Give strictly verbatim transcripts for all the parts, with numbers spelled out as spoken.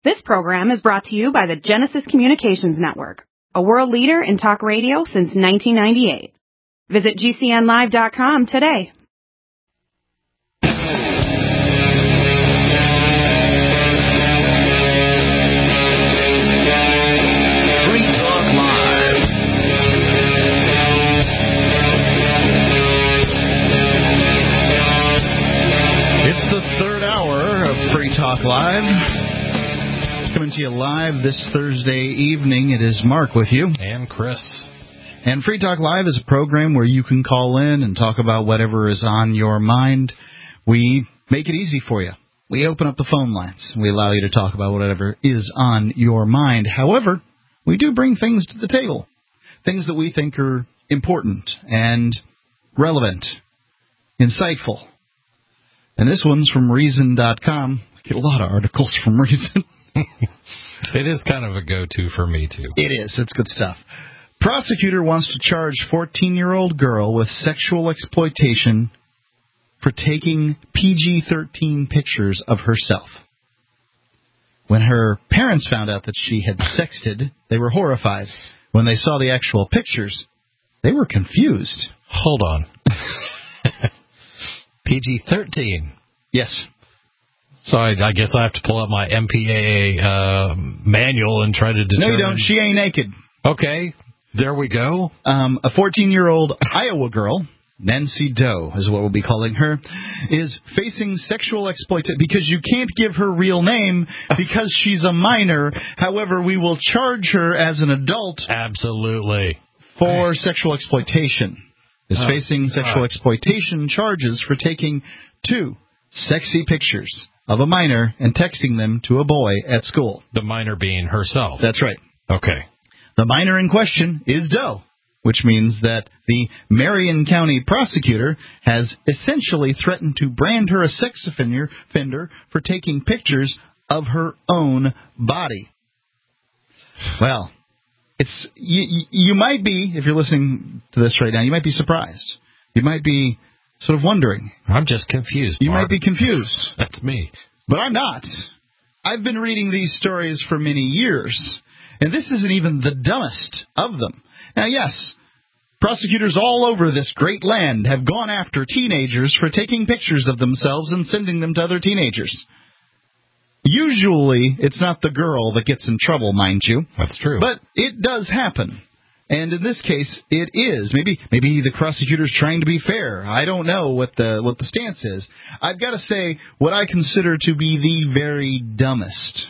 This program is brought to you by the Genesis Communications Network, a world leader in talk radio since nineteen ninety-eight. Visit G C N live dot com today. Free Talk Live. It's the third hour of Free Talk Live. Coming to you live this Thursday evening. It is Mark with you. And Chris. And Free Talk Live is a program where you can call in and talk about whatever is on your mind. We make it easy for you. We open up the phone lines. We allow you to talk about whatever is on your mind. However, we do bring things to the table, things that we think are important and relevant, insightful. And this one's from Reason dot com. We get a lot of articles from Reason. It is kind of a go-to for me, too. It is. It's good stuff. Prosecutor wants to charge fourteen-year-old girl with sexual exploitation for taking P G thirteen pictures of herself. When her parents found out that she had sexted, they were horrified. When they saw the actual pictures, they were confused. Hold on. P G thirteen? Yes. So I, I guess I have to pull up my M P A A uh, manual and try to determine... No, you don't. She ain't naked. Okay. There we go. Um, a fourteen-year-old Iowa girl, Nancy Doe is what we'll be calling her, is facing sexual exploitation because you can't give her real name because she's a minor. However, we will charge her as an adult. Absolutely. For sexual exploitation. Is oh, facing sexual right. exploitation charges for taking two sexy pictures of a minor and texting them to a boy at school. The minor being herself. That's right. Okay. The minor in question is Doe, which means that the Marion County prosecutor has essentially threatened to brand her a sex offender for taking pictures of her own body. Well, it's you, you might be, if you're listening to this right now, you might be surprised. You might be sort of wondering. I'm just confused, You Mark. might be confused. That's me. But I'm not. I've been reading these stories for many years, and this isn't even the dumbest of them. Now, yes, prosecutors all over this great land have gone after teenagers for taking pictures of themselves and sending them to other teenagers. Usually, it's not the girl that gets in trouble, mind you. That's true. But it does happen. And in this case, it is. Maybe maybe the prosecutor's trying to be fair. I don't know what the what the stance is. I've got to say, what I consider to be the very dumbest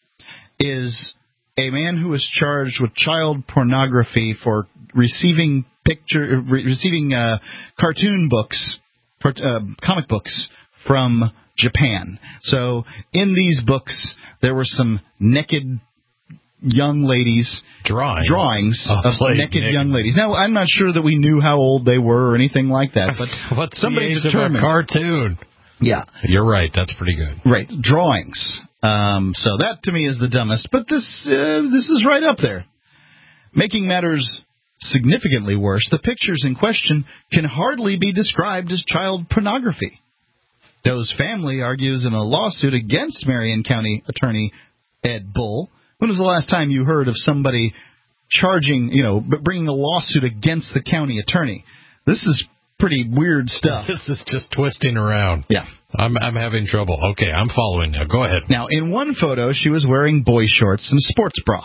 is a man who is charged with child pornography for receiving picture re- receiving uh, cartoon books, uh, comic books from Japan. So in these books, there were some naked young ladies drawings, drawings oh, of naked, naked young ladies. Now, I'm not sure that we knew how old they were or anything like that, but What's somebody the age determined. Of a cartoon. Yeah, you're right. That's pretty good. Right, drawings. Um, so that to me is the dumbest, but this uh, this is right up there. Making matters significantly worse, the pictures in question can hardly be described as child pornography. Doe's family argues in a lawsuit against Marion County Attorney Ed Bull. When was the last time you heard of somebody charging, you know, bringing a lawsuit against the county attorney? This is pretty weird stuff. This is just twisting around. Yeah. I'm I'm having trouble. Okay, I'm following now. Go ahead. Now, in one photo, she was wearing boy shorts and a sports bra.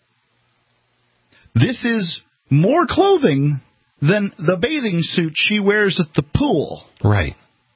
This is more clothing than the bathing suit she wears at the pool. Right.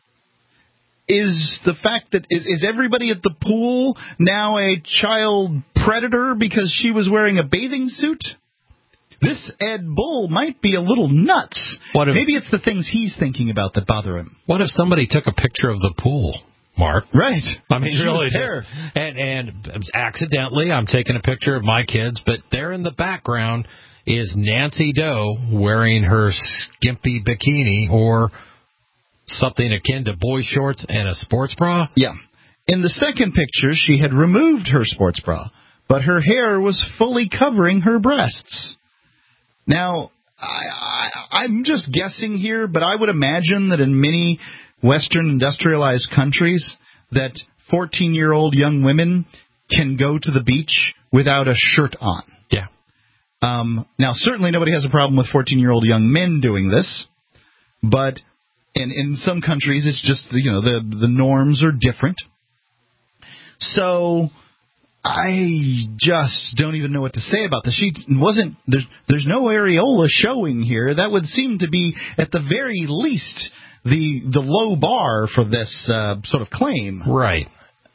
Is the fact that is, is everybody at the pool now a child predator because she was wearing a bathing suit? This Ed Bull might be a little nuts. What if, Maybe it's the things he's thinking about that bother him. What if somebody took a picture of the pool, Mark? Right. I mean, she really, was there. Just, and, and accidentally, I'm taking a picture of my kids, but there in the background is Nancy Doe wearing her skimpy bikini or something akin to boy shorts and a sports bra? Yeah. In the second picture, she had removed her sports bra, but her hair was fully covering her breasts. Now, I, I, I'm just guessing here, but I would imagine that in many Western industrialized countries that fourteen-year-old young women can go to the beach without a shirt on. Yeah. Um, now, certainly nobody has a problem with fourteen-year-old young men doing this, but in in some countries it's just, you know, the the norms are different. So I just don't even know what to say about this. She wasn't there's there's no areola showing here. That would seem to be at the very least the the low bar for this uh, sort of claim. Right.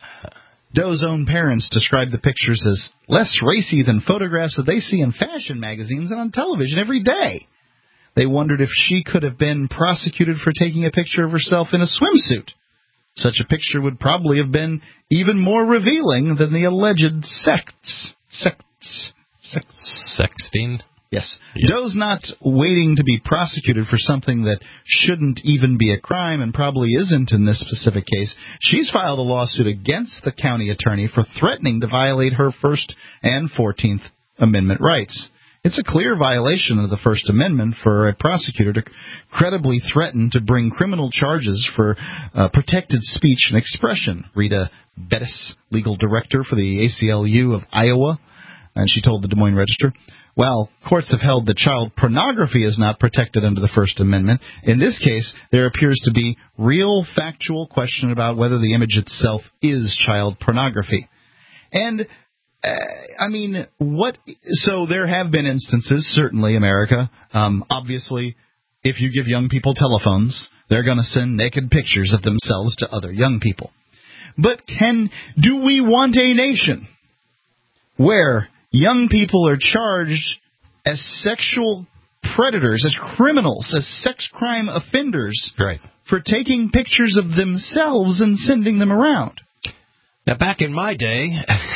Doe's own parents described the pictures as less racy than photographs that they see in fashion magazines and on television every day. They wondered if she could have been prosecuted for taking a picture of herself in a swimsuit. Such a picture would probably have been even more revealing than the alleged sects. Sects. Sects. Sexting? Yes. Yes. Doe's not waiting to be prosecuted for something that shouldn't even be a crime and probably isn't in this specific case. She's filed a lawsuit against the county attorney for threatening to violate her First and fourteenth Amendment rights. It's a clear violation of the First Amendment for a prosecutor to credibly threaten to bring criminal charges for uh, protected speech and expression. Rita Bettis, legal director for the A C L U of Iowa, and she told the Des Moines Register, "While courts have held that child pornography is not protected under the First Amendment, in this case there appears to be real factual question about whether the image itself is child pornography." And Uh, I mean, what? So there have been instances, certainly America. Um, obviously, if you give young people telephones, they're going to send naked pictures of themselves to other young people. But can do we want a nation where young people are charged as sexual predators, as criminals, as sex crime offenders, right, for taking pictures of themselves and sending them around? Now, back in my day...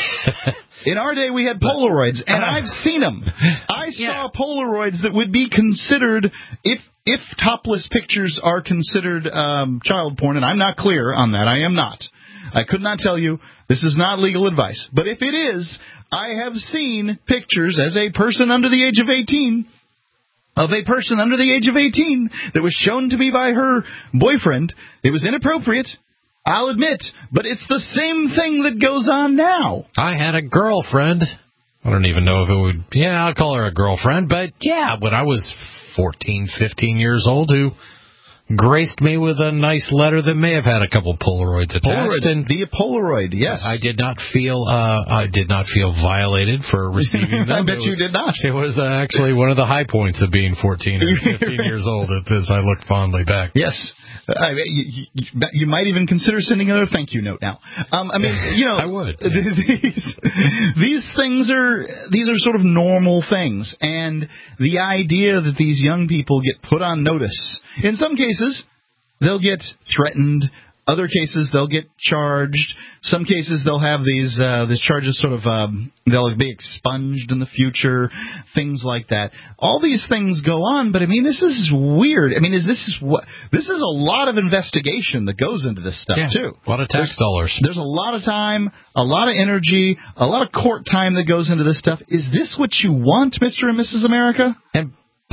In our day, we had Polaroids, and I've seen them. I saw yeah. Polaroids that would be considered, if if topless pictures are considered um, child porn, and I'm not clear on that. I am not. I could not tell you. This is not legal advice. But if it is, I have seen pictures as a person under the age of eighteen, of a person under the age of eighteen that was shown to me by her boyfriend. It was inappropriate. I'll admit, but it's the same thing that goes on now. I had a girlfriend. I don't even know if it would... Yeah, I'll call her a girlfriend. But, yeah, when I was fourteen, fifteen years old, who graced me with a nice letter that may have had a couple Polaroids attached. Polaroid, and the Polaroid, yes. I did not feel uh, I did not feel violated for receiving them. I bet was, you did not. It was uh, actually one of the high points of being fourteen or fifteen years old, as I look fondly back. Yes. I, you, you, you might even consider sending another thank you note now. Um, I mean, you know, I would. Yeah. These, these things are these are sort of normal things, and the idea that these young people get put on notice. In some cases, they'll get threatened. Other cases, they'll get charged. Some cases, they'll have these uh, these charges sort of um, they'll be expunged in the future, things like that. All these things go on, but I mean, this is weird. I mean, is this what this is a lot of investigation that goes into this stuff yeah, too. A lot of tax there's, dollars. There's a lot of time, a lot of energy, a lot of court time that goes into this stuff. Is this what you want, Mister and Missus America? And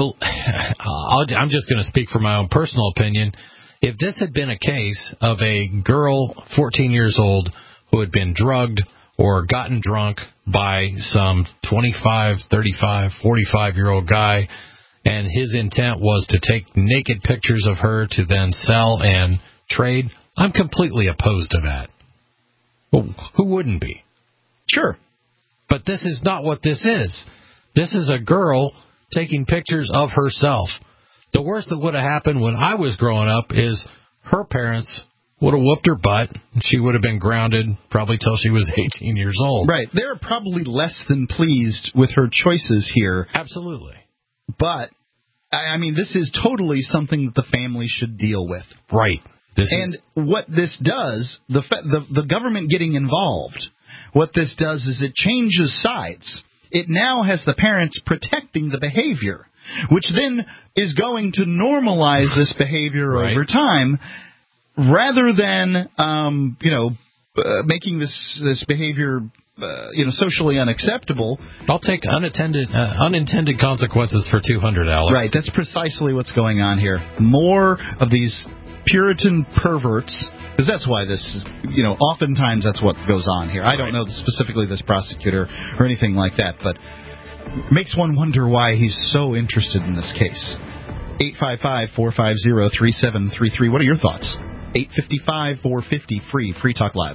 I'll, I'm just going to speak for my own personal opinion. If this had been a case of a girl, fourteen years old, who had been drugged or gotten drunk by some twenty-five, thirty-five, forty-five-year-old guy, and his intent was to take naked pictures of her to then sell and trade, I'm completely opposed to that. Well, who wouldn't be? Sure. But this is not what this is. This is a girl taking pictures of herself. The worst that would have happened when I was growing up is her parents would have whooped her butt. She would have been grounded probably till she was eighteen years old. Right. They're probably less than pleased with her choices here. Absolutely. But, I mean, this is totally something that the family should deal with. Right. This and is... what this does, the, the the government getting involved, what this does is it changes sides. It now has the parents protecting the behavior, which then is going to normalize this behavior right. over time, rather than um, you know uh, making this this behavior uh, you know socially unacceptable. I'll take unattended uh, unintended consequences for two hundred, Alex. Right, that's precisely what's going on here. More of these Puritan perverts Because that's why this is, you know, oftentimes that's what goes on here. I don't know specifically this prosecutor or anything like that, but makes one wonder why he's so interested in this case. eight five five, four five zero, three seven three three. What are your thoughts? eight five five, four five zero, free. Free Talk Live.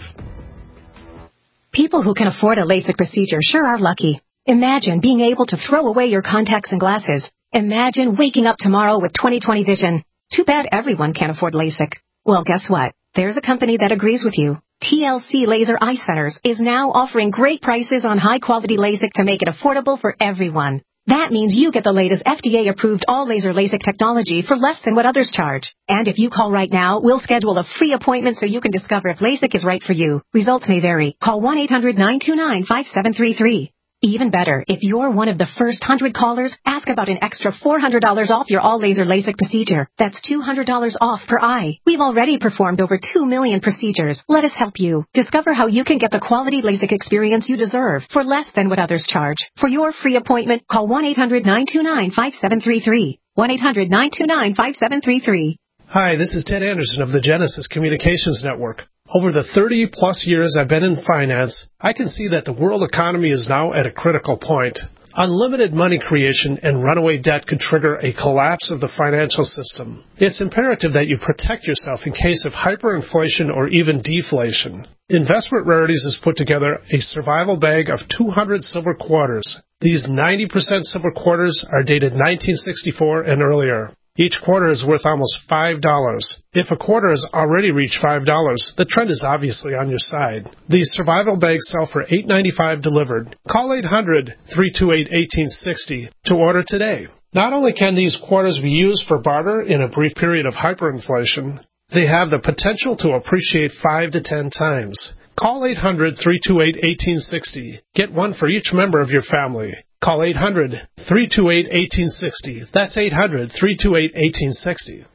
People who can afford a LASIK procedure sure are lucky. Imagine being able to throw away your contacts and glasses. Imagine waking up tomorrow with twenty twenty vision. Too bad everyone can't afford LASIK. Well, guess what? There's a company that agrees with you. T L C Laser Eye Centers is now offering great prices on high-quality LASIK to make it affordable for everyone. That means you get the latest F D A-approved all-laser LASIK technology for less than what others charge. And if you call right now, we'll schedule a free appointment so you can discover if LASIK is right for you. Results may vary. Call one eight hundred, nine two nine, five seven three three. Even better, if you're one of the first one hundred callers, ask about an extra four hundred dollars off your all-laser LASIK procedure. That's two hundred dollars off per eye. We've already performed over two million procedures. Let us help you. Discover how you can get the quality LASIK experience you deserve for less than what others charge. For your free appointment, call one eight hundred, nine two nine, five seven three three. one eight hundred, nine two nine, five seven three three. Hi, this is Ted Anderson of the Genesis Communications Network. Over the thirty-plus years I've been in finance, I can see that the world economy is now at a critical point. Unlimited money creation and runaway debt could trigger a collapse of the financial system. It's imperative that you protect yourself in case of hyperinflation or even deflation. Investment Rarities has put together a survival bag of two hundred silver quarters. These ninety percent silver quarters are dated nineteen sixty-four and earlier. Each quarter is worth almost five dollars. If a quarter has already reached five dollars, the trend is obviously on your side. These survival bags sell for eight ninety-five delivered. Call eight hundred, three two eight, one eight six zero to order today. Not only can these quarters be used for barter in a brief period of hyperinflation, they have the potential to appreciate five to ten times. Call eight hundred, three two eight, one eight six zero. Get one for each member of your family. Call eight hundred, three two eight, one eight six zero. That's eight hundred, three two eight, one eight six zero.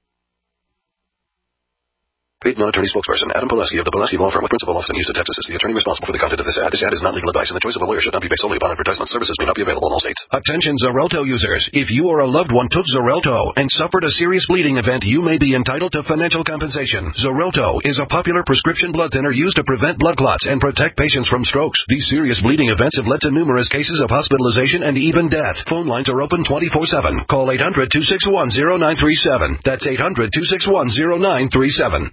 Paid non-attorney spokesperson Adam Pileski of the Pileski Law Firm with principal office in Houston, Texas is the attorney responsible for the content of this ad. This ad is not legal advice, and the choice of a lawyer should not be based solely upon advertisement. Services may not be available in all states. Attention Xarelto users. If you or a loved one took Xarelto and suffered a serious bleeding event, you may be entitled to financial compensation. Xarelto is a popular prescription blood thinner used to prevent blood clots and protect patients from strokes. These serious bleeding events have led to numerous cases of hospitalization and even death. Phone lines are open twenty-four seven. Call eight hundred, two six one, zero nine three seven. That's eight hundred, two six one, zero nine three seven.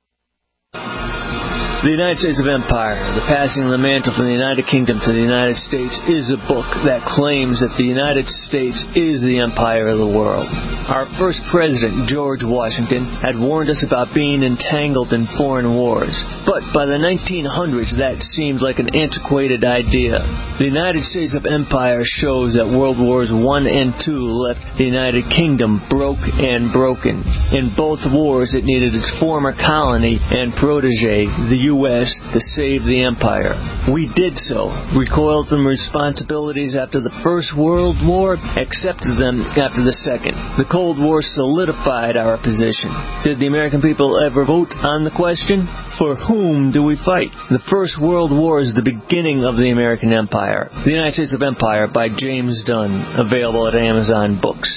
The United States of Empire, the passing of the mantle from the United Kingdom to the United States, is a book that claims that the United States is the empire of the world. Our first president, George Washington, had warned us about being entangled in foreign wars. But by the nineteen hundreds, that seemed like an antiquated idea. The United States of Empire shows that World Wars One and Two left the United Kingdom broke and broken. In both wars, it needed its former colony and protege, the U S, to save the empire. We did so, recoiled from responsibilities after the First World War, accepted them after the Second. The Cold War solidified our position. Did the American people ever vote on the question? For whom do we fight? The First World War is the beginning of the American Empire. The United States of Empire by James Dunn, available at Amazon Books.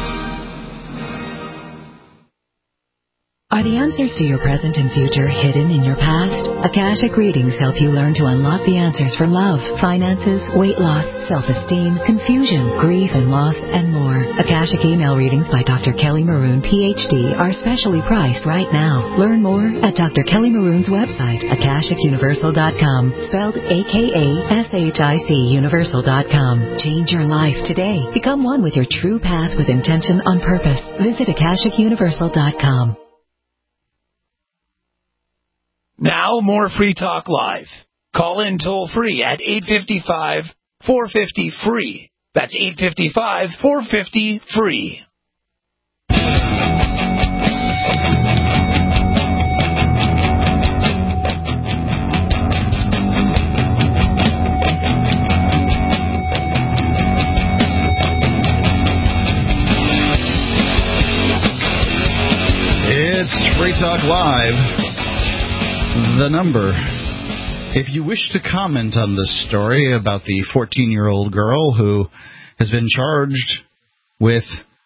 Are the answers to your present and future hidden in your past? Akashic Readings help you learn to unlock the answers for love, finances, weight loss, self-esteem, confusion, grief and loss, and more. Akashic Email Readings by Doctor Kelly Maroon, P H D, are specially priced right now. Learn more at Doctor Kelly Maroon's website, akashic universal dot com, spelled A K A S H I C universal dot com. Change your life today. Become one with your true path with intention on purpose. Visit akashic universal dot com. Now, more Free Talk Live. Call in toll-free at eight five five, four five zero, free. That's eight five five, four five zero, free. It's Free Talk Live. The number, if you wish to comment on this story about the fourteen-year-old girl who has been charged with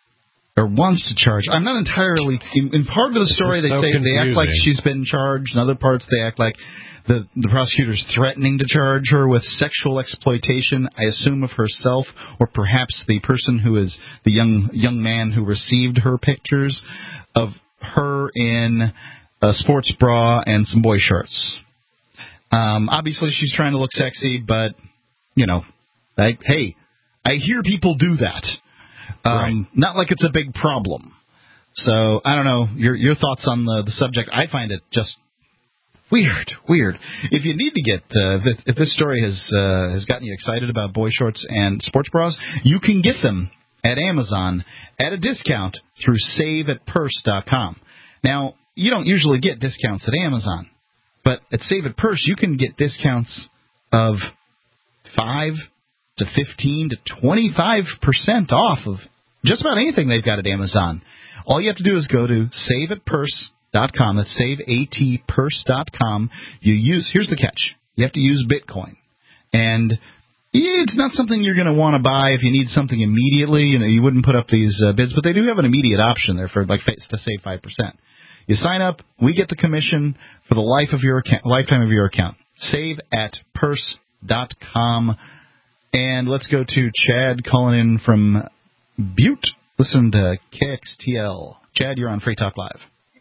or wants to charge. I'm not entirely in, in part of the story. They so say confusing. they act like she's been charged. In other parts, they act like the the prosecutor's threatening to charge her with sexual exploitation. I assume of herself, or perhaps the person who is the young young man who received her pictures of her in a sports bra and some boy shorts. Um, obviously, she's trying to look sexy, but you know, like, hey, I hear people do that. Um, right. Not like it's a big problem. So, I don't know, your your thoughts on the, the subject. I find it just weird, weird. If you need to get, uh, if, if this story has uh, has gotten you excited about boy shorts and sports bras, you can get them at Amazon at a discount through save at purse dot com. Now, you don't usually get discounts at Amazon, but at Save at Purse, you can get discounts of five to fifteen to twenty-five percent off of just about anything they've got at Amazon. All you have to do is go to save at purse dot com. That's save at purse dot com. You use, here's the catch. You have to use Bitcoin. And it's not something you're going to want to buy if you need something immediately. You know, you wouldn't put up these uh, bids, but they do have an immediate option there for like to save five percent. You sign up, we get the commission for the life of your account, lifetime of your account. save at purse dot com. And let's go to Chad calling in from Butte. Listen to K X T L. Chad, you're on Free Talk Live.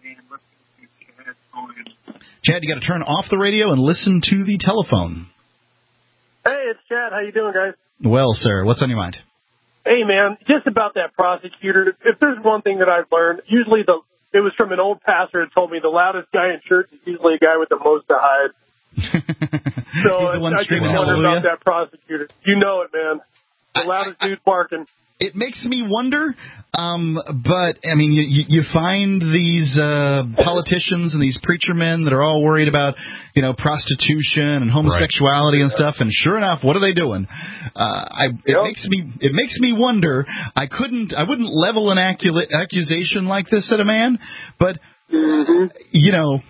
Chad, you got to turn off the radio and listen to the telephone. Hey, it's Chad. How you doing, guys? Well, sir, what's on your mind? Hey, man, just about that prosecutor. If there's one thing that I've learned, usually the it was from an old pastor who told me the loudest guy in church is usually a guy with the most to hide. So I just wonder about that prosecutor. You know it, man. The loudest dude barking. It makes me wonder, um, but, I mean, you, you find these uh, politicians and these preacher men that are all worried about, you know, prostitution and homosexuality right. and stuff, and sure enough, what are they doing? Uh, I, it yep. makes me it makes me wonder. I couldn't, I wouldn't level an accu- accusation like this at a man, but, mm-hmm. you know,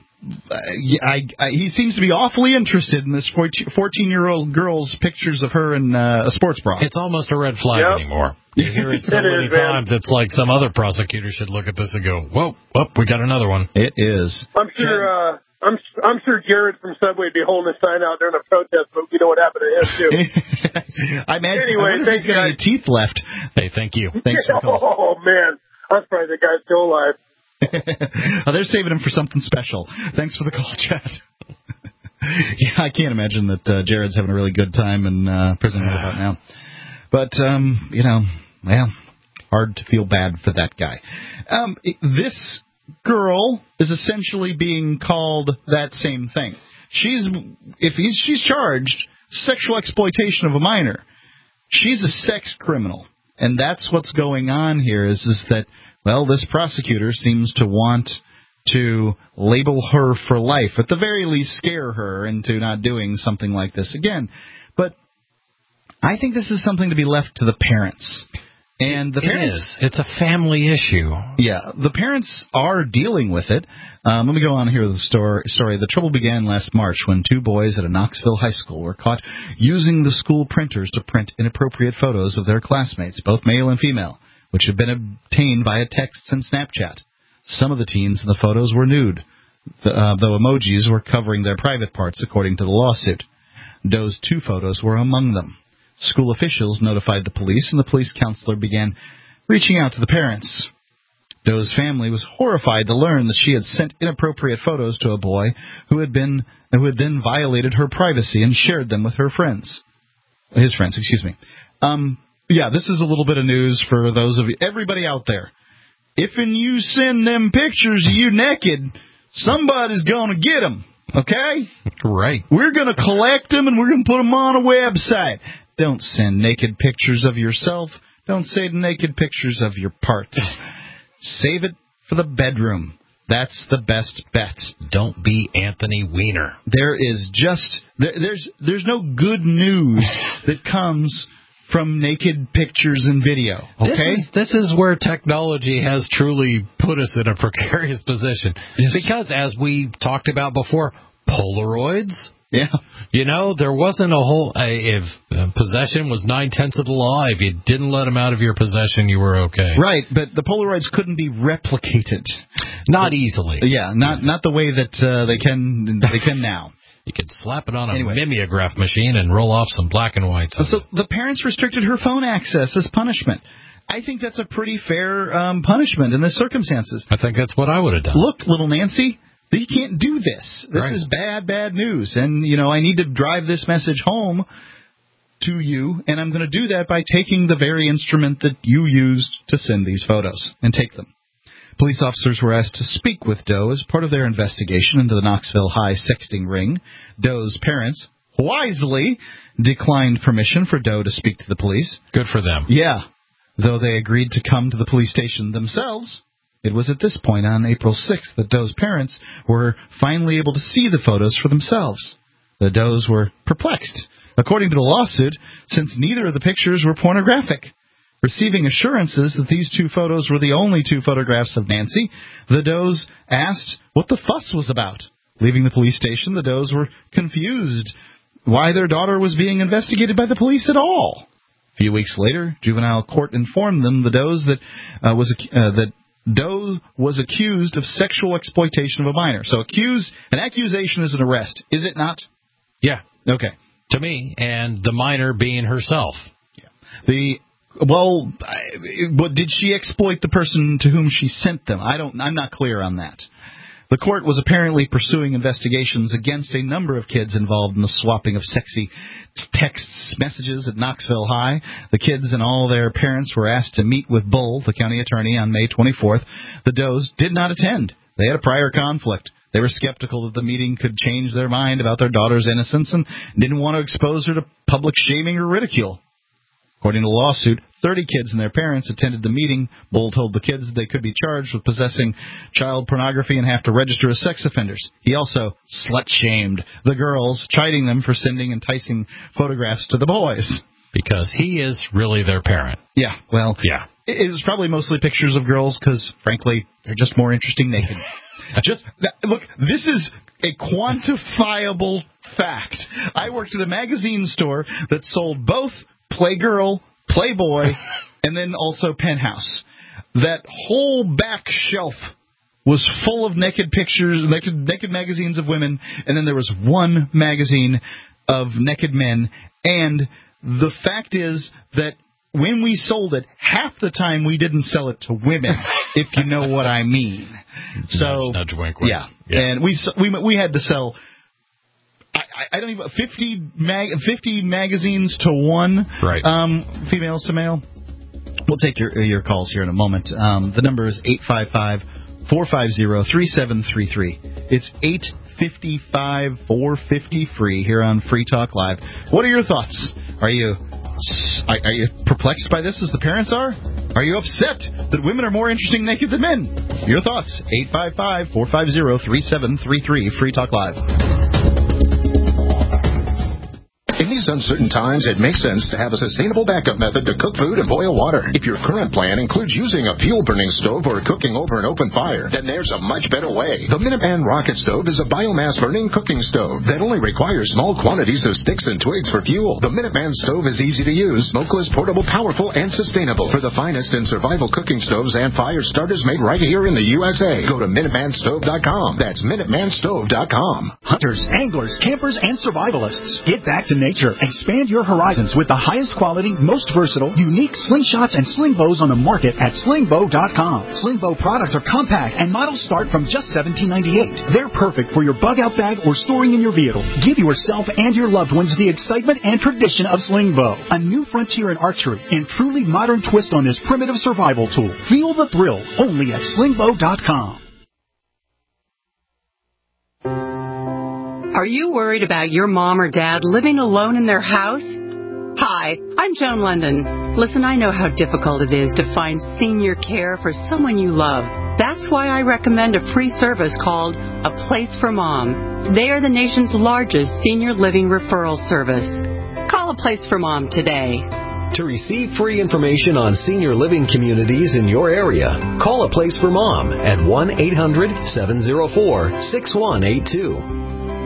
I, I, he seems to be awfully interested in this fourteen-year-old girl's pictures of her in uh, a sports bra. It's almost a red flag yep. anymore. You hear it so it many is, times, man. It's like some other prosecutor should look at this and go, whoa, whoop, we got another one. It is. I'm sure uh, I'm I'm sure Jared from Subway would be holding a sign out during a protest, but you know what happened to him, too. I imagine anyway, I he's got any teeth left. Hey, thank you. Thanks for calling. Oh, man. I'm surprised that guy's still alive. Oh, they're saving him for something special. Thanks for the call, Chad. Yeah, I can't imagine that uh, Jared's having a really good time in uh, prison right about now. But, um, you know, well, hard to feel bad for that guy. Um, this girl is essentially being called that same thing. She's, if he's, she's charged sexual exploitation of a minor. She's a sex criminal. And that's what's going on here is, is that, well, this prosecutor seems to want to label her for life, at the very least scare her into not doing something like this again. But I think this is something to be left to the parents. And the it parents, is. It's a family issue. Yeah, the parents are dealing with it. Um, let me go on here with the story. story. The trouble began last March when two boys at a Knoxville high school were caught using the school printers to print inappropriate photos of their classmates, both male and female, which had been obtained via texts and Snapchat. Some of the teens in the photos were nude, uh, though emojis were covering their private parts, according to the lawsuit. Doe's two photos were among them. School officials notified the police, and the police counselor began reaching out to the parents. Doe's family was horrified to learn that she had sent inappropriate photos to a boy who had been who had then violated her privacy and shared them with her friends. His friends, excuse me. Um, yeah, this is a little bit of news for those of you, everybody out there. If and you send them pictures of you naked, somebody's going to get them, okay? Right. We're going to collect them, and we're going to put them on a website. Don't send naked pictures of yourself. Don't send naked pictures of your parts. Save it for the bedroom. That's the best bet. Don't be Anthony Weiner. There is just there, there's there's no good news that comes from naked pictures and video. Okay, this is, this is where technology has truly put us in a precarious position. Yes. Because as we talked about before, Polaroids Yeah. You know, there wasn't a whole... Uh, if uh, possession was nine-tenths of the law, if you didn't let them out of your possession, you were okay. Right, but the Polaroids couldn't be replicated. Not easily. Yeah, not not the way that uh, they can they can now. You could slap it on a Anyway. mimeograph machine and roll off some black and whites. So, so the parents restricted her phone access as punishment. I think that's a pretty fair um, punishment in the circumstances. I think that's what I would have done. Look, little Nancy, you can't do this. This Right. is bad, bad news. And, you know, I need to drive this message home to you, and I'm going to do that by taking the very instrument that you used to send these photos and take them. Police officers were asked to speak with Doe as part of their investigation into the Knoxville High sexting ring. Doe's parents wisely declined permission for Doe to speak to the police. Good for them. Yeah. Though they agreed to come to the police station themselves, it was at this point on April sixth that Doe's parents were finally able to see the photos for themselves. The Does were perplexed, according to the lawsuit, since neither of the pictures were pornographic. Receiving assurances that these two photos were the only two photographs of Nancy, the Does asked what the fuss was about. Leaving the police station, the Does were confused why their daughter was being investigated by the police at all. A few weeks later, juvenile court informed them the Does that uh, was uh, that Doe was accused of sexual exploitation of a minor. So accuse an accusation is an arrest, is it not? Yeah. Okay. To me, and the minor being herself. Yeah. The well, I, but did she exploit the person to whom she sent them? I don't. I'm not clear on that. The court was apparently pursuing investigations against a number of kids involved in the swapping of sexy text messages at Knoxville High. The kids and all their parents were asked to meet with Bull, the county attorney, on May twenty-fourth. The Does did not attend. They had a prior conflict. They were skeptical that the meeting could change their mind about their daughter's innocence and didn't want to expose her to public shaming or ridicule. According to the lawsuit, thirty kids and their parents attended the meeting. Bull told the kids that they could be charged with possessing child pornography and have to register as sex offenders. He also slut-shamed the girls, chiding them for sending enticing photographs to the boys. Because he is really their parent. Yeah, well, yeah. It, it was probably mostly pictures of girls because, frankly, they're just more interesting naked. Just look, this is a quantifiable fact. I worked at a magazine store that sold both Playgirl, Playboy, and then also Penthouse. That whole back shelf was full of naked pictures, naked, naked magazines of women, and then there was one magazine of naked men. And the fact is that when we sold it, half the time we didn't sell it to women, if you know what I mean. So, nudge, nudge, wink, wink. Yeah, yeah, and we we we had to sell. I, I don't even fifty mag, fifty magazines to one. Right. Um, females to male. We'll take your your calls here in a moment. Um, the number is eight five five, four five zero, three seven three three. It's eight five five, four five zero, free here on Free Talk Live. What are your thoughts? Are you are, are you perplexed by this as the parents are? Are you upset that women are more interesting naked than men? Your thoughts. eight five five, four five zero, three seven three three. Free Talk Live. In these uncertain times, it makes sense to have a sustainable backup method to cook food and boil water. If your current plan includes using a fuel-burning stove or cooking over an open fire, then there's a much better way. The Minuteman Rocket Stove is a biomass-burning cooking stove that only requires small quantities of sticks and twigs for fuel. The Minuteman Stove is easy to use, smokeless, portable, powerful, and sustainable. For the finest in survival cooking stoves and fire starters made right here in the U S A, go to Minuteman Stove dot com. That's Minuteman Stove dot com. Hunters, anglers, campers, and survivalists, get back to nature. Expand your horizons with the highest quality, most versatile, unique slingshots and sling bows on the market at sling bow dot com. Sling bow products are compact and models start from just seventeen ninety-eight. They're perfect for your bug-out bag or storing in your vehicle. Give yourself and your loved ones the excitement and tradition of sling bow, a new frontier in archery and truly modern twist on this primitive survival tool. Feel the thrill only at sling bow dot com. Are you worried about your mom or dad living alone in their house? Hi, I'm Joan London. Listen, I know how difficult it is to find senior care for someone you love. That's why I recommend a free service called A Place for Mom. They are the nation's largest senior living referral service. Call A Place for Mom today. To receive free information on senior living communities in your area, call A Place for Mom at one eight hundred, seven oh four, six one eight two.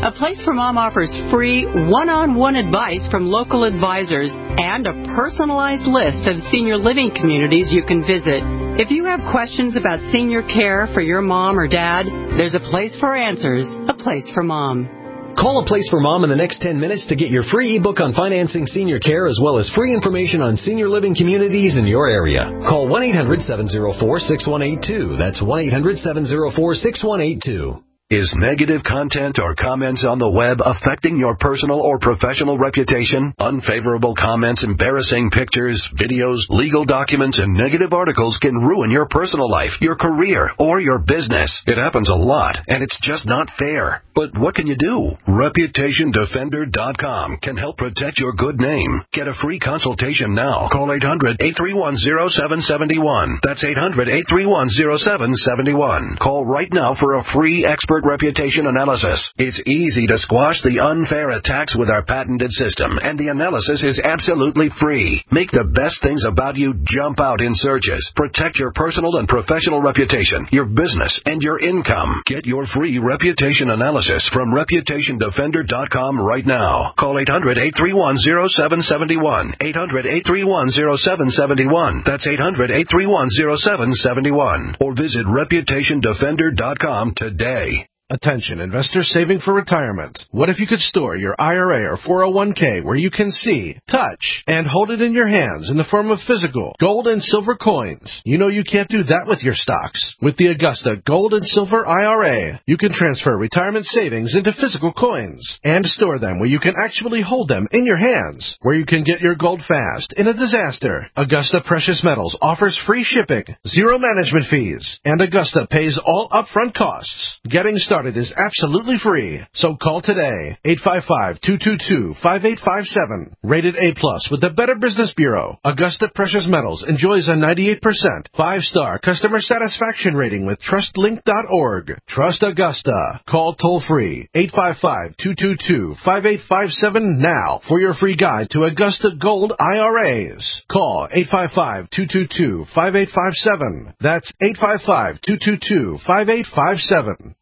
A Place for Mom offers free one-on-one advice from local advisors and a personalized list of senior living communities you can visit. If you have questions about senior care for your mom or dad, there's a place for answers, A Place for Mom. Call A Place for Mom in the next ten minutes to get your free ebook on financing senior care as well as free information on senior living communities in your area. Call one eight hundred seven oh four six one eight two. That's one eight hundred seven oh four six one eight two. Is negative content or comments on the web affecting your personal or professional reputation? Unfavorable comments, embarrassing pictures, videos, legal documents, and negative articles can ruin your personal life, your career, or your business. It happens a lot, and it's just not fair. But what can you do? Reputation Defender dot com can help protect your good name. Get a free consultation now. Call eight hundred eight three one oh seven seven one. That's eight hundred eight three one oh seven seven one. Call right now for a free expert reputation analysis. It's easy to squash the unfair attacks with our patented system, and the analysis is absolutely free. Make the best things about you jump out in searches. Protect your personal and professional reputation, your business, and your income. Get your free reputation analysis from Reputation Defender dot com right now. Call eight hundred eight three one oh seven seven one. eight hundred eight three one oh seven seven one. That's eight hundred eight three one oh seven seven one. Or visit Reputation Defender dot com today. Attention, investors saving for retirement. What if you could store your I R A or four oh one k where you can see, touch, and hold it in your hands in the form of physical gold and silver coins? You know you can't do that with your stocks. With the Augusta Gold and Silver I R A, you can transfer retirement savings into physical coins and store them where you can actually hold them in your hands, where you can get your gold fast in a disaster. Augusta Precious Metals offers free shipping, zero management fees, and Augusta pays all upfront costs. Getting started is absolutely free. So call today, eight five five, two two two, five eight five seven. Rated A plus with the Better Business Bureau, Augusta Precious Metals enjoys a ninety-eight percent five-star customer satisfaction rating with trust link dot org. Trust Augusta. Call toll-free, eight five five, two two two, five eight five seven now for your free guide to Augusta Gold I R As. Call eight five five, two two two, five eight five seven. That's eight five five, two two two, five eight five seven.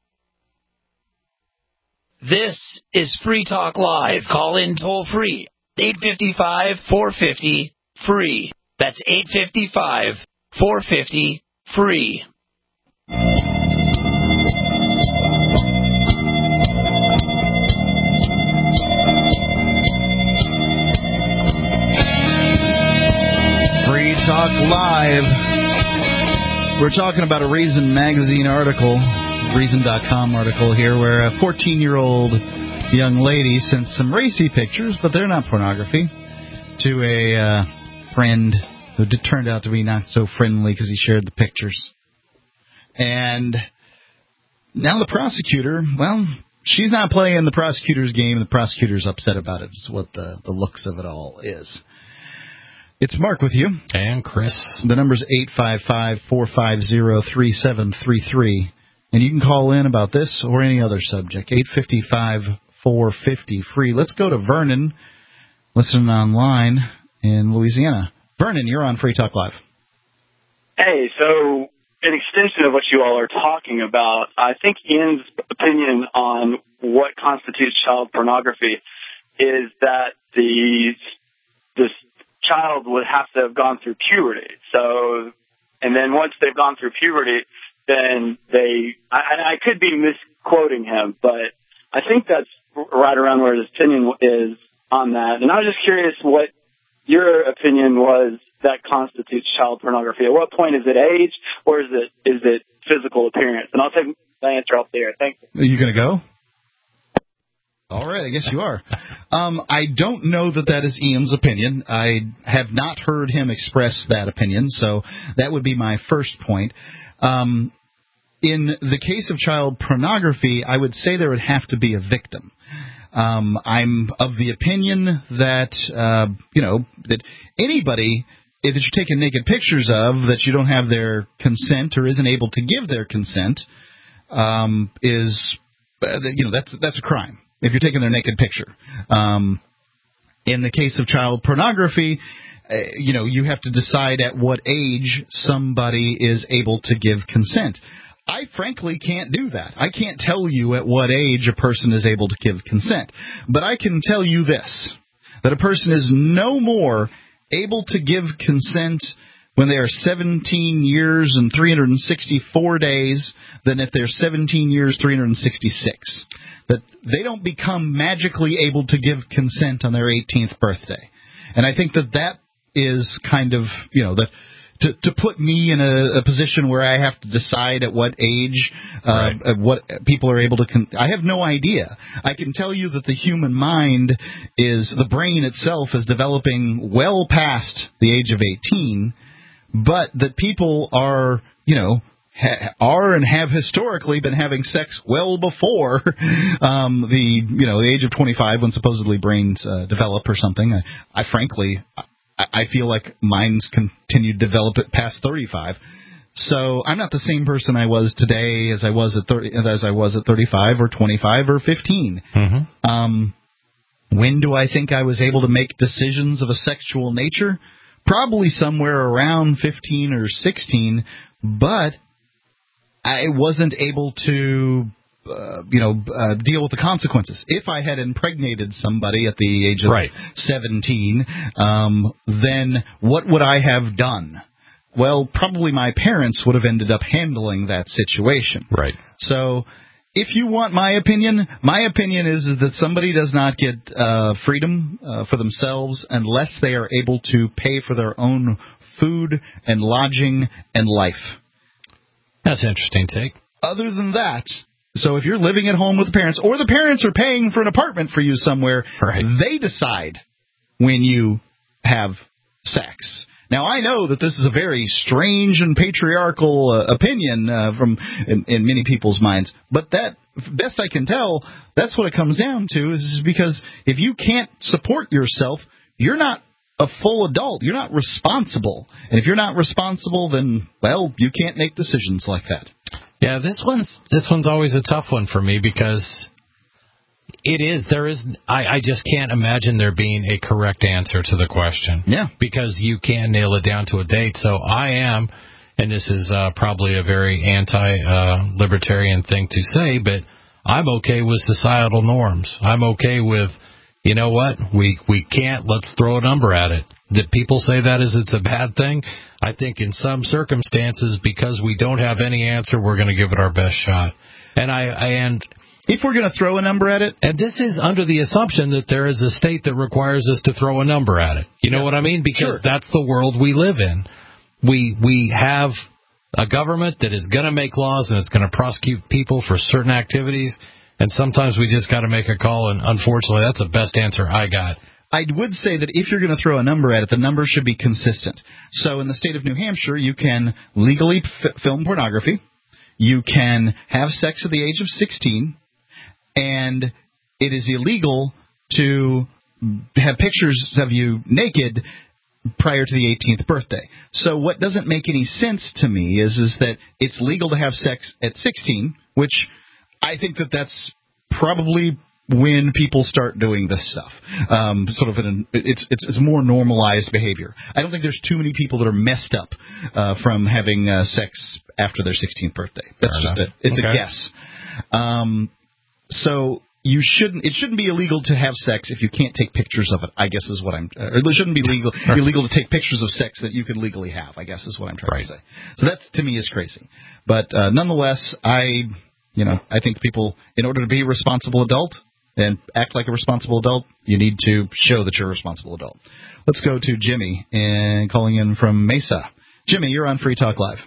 This is Free Talk Live. Call in toll free. eight five five, four five zero, free. That's eight five five, four five zero, free. Free Talk Live. We're talking about a Reason Magazine article, Reason dot com article here, where a fourteen-year-old young lady sent some racy pictures, but they're not pornography, to a uh, friend who did, turned out to be not so friendly because he shared the pictures. And now the prosecutor, well, she's not playing the prosecutor's game, and the prosecutor's upset about it, is what the, the looks of it all is. It's Mark with you. And Chris. The number's eight five five, four five zero, three seven three three. And you can call in about this or any other subject. eight five five, four five zero, free. Let's go to Vernon, listening online in Louisiana. Vernon, you're on Free Talk Live. Hey, so an extension of what you all are talking about, I think Ian's opinion on what constitutes child pornography is that the this child would have to have gone through puberty. So, and then once they've gone through puberty, then they, I, I could be misquoting him, but I think that's right around where his opinion is on that. And I was just curious what your opinion was that constitutes child pornography. At what point is it age, or is it is it physical appearance? And I'll take the answer up there. Thank you. Are you going to go? All right, I guess you are. Um, I don't know that that is Ian's opinion. I have not heard him express that opinion, so that would be my first point. Um, in the case of child pornography, I would say there would have to be a victim. Um, I'm of the opinion that, uh, you know, that anybody that you're taking naked pictures of that you don't have their consent or isn't able to give their consent um, is, uh, you know, that's that's a crime if you're taking their naked picture. Um, in the case of child pornography, uh, you know, you have to decide at what age somebody is able to give consent. I frankly can't do that. I can't tell you at what age a person is able to give consent. But I can tell you this, that a person is no more able to give consent when they are seventeen years and three hundred sixty-four days than if they're seventeen years, three hundred sixty-six. That they don't become magically able to give consent on their eighteenth birthday. And I think that that is kind of, you know, that to, to put me in a, a position where I have to decide at what age uh, right. what people are able to con- I have no idea. I can tell you that the human mind is, the brain itself is developing well past the age of eighteen, but that people are, you know, ha- are and have historically been having sex well before um, the, you know, the age of twenty-five when supposedly brains uh, develop or something. I, I frankly... I feel like mine's continued to develop it past thirty-five. So I'm not the same person I was today as I was at thirty, as I was at thirty-five or twenty-five or fifteen. Mm-hmm. Um, when do I think I was able to make decisions of a sexual nature? Probably somewhere around fifteen or sixteen, but I wasn't able to... Uh, you know, uh, deal with the consequences. If I had impregnated somebody at the age of right. seventeen, um, then what would I have done? Well, probably my parents would have ended up handling that situation. Right. So, if you want my opinion, my opinion is, is that somebody does not get uh, freedom uh, for themselves unless they are able to pay for their own food and lodging and life. That's an interesting take. Other than that... So if you're living at home with the parents, or the parents are paying for an apartment for you somewhere, right. they decide when you have sex. Now, I know that this is a very strange and patriarchal uh, opinion uh, from in, in many people's minds, but that, best I can tell, that's what it comes down to, is because if you can't support yourself, you're not a full adult. You're not responsible. And if you're not responsible, then, well, you can't make decisions like that. Yeah, this one's this one's always a tough one for me because it is there is I, I just can't imagine there being a correct answer to the question. Yeah, because you can't nail it down to a date. So I am, and this is uh, probably a very anti-libertarian uh, thing to say, but I'm okay with societal norms. I'm okay with, you know what, we we can't, let's throw a number at it. That people say that is it's a bad thing. I think in some circumstances, because we don't have any answer, we're going to give it our best shot. And I, I and if we're going to throw a number at it, and this is under the assumption that there is a state that requires us to throw a number at it. You know yeah. what I mean? Because sure. that's the world we live in. We we have a government that is going to make laws and it's going to prosecute people for certain activities. And sometimes we just got to make a call. And unfortunately, that's the best answer I got. I would say that if you're going to throw a number at it, the number should be consistent. So in the state of New Hampshire, you can legally f- film pornography, you can have sex at the age of sixteen, and it is illegal to have pictures of you naked prior to the eighteenth birthday. So what doesn't make any sense to me is, is that it's legal to have sex at sixteen, which I think that that's probably when people start doing this stuff, um, sort of in an, it's, it's it's more normalized behavior. I don't think there's too many people that are messed up uh, from having uh, sex after their sixteenth birthday. That's Fair just enough. a, it's okay. a guess. Um, so you shouldn't. It shouldn't be illegal to have sex if you can't take pictures of it. I guess is what I'm. Uh, it shouldn't be legal illegal to take pictures of sex that you can legally have. I guess is what I'm trying right. to say. So that to me is crazy. But uh, nonetheless, I you know I think people, in order to be a responsible adult and act like a responsible adult, you need to show that you're a responsible adult. Let's go to Jimmy, and calling in from Mesa. Jimmy, you're on Free Talk Live.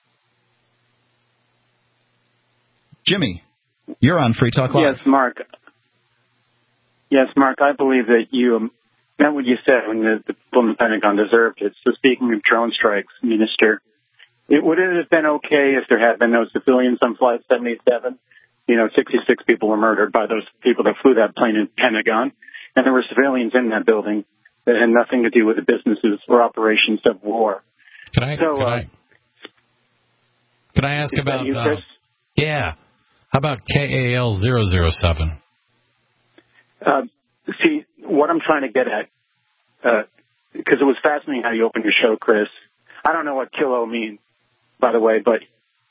Jimmy, you're on Free Talk Live. Yes, Mark. Yes, Mark, I believe that you meant what you said when the, the people in the Pentagon deserved it. So speaking of drone strikes, Minister, it would it have been okay if there had been no civilians on Flight seventy-seven? You know, sixty-six people were murdered by those people that flew that plane in Pentagon, and there were civilians in that building that had nothing to do with the businesses or operations of war. Can I, so, can, uh, I can I ask about, you, Chris? Uh, yeah, how about K A L zero zero seven? Uh, see, what I'm trying to get at, because uh, it was fascinating how you opened your show, Chris. I don't know what kilo means, by the way, but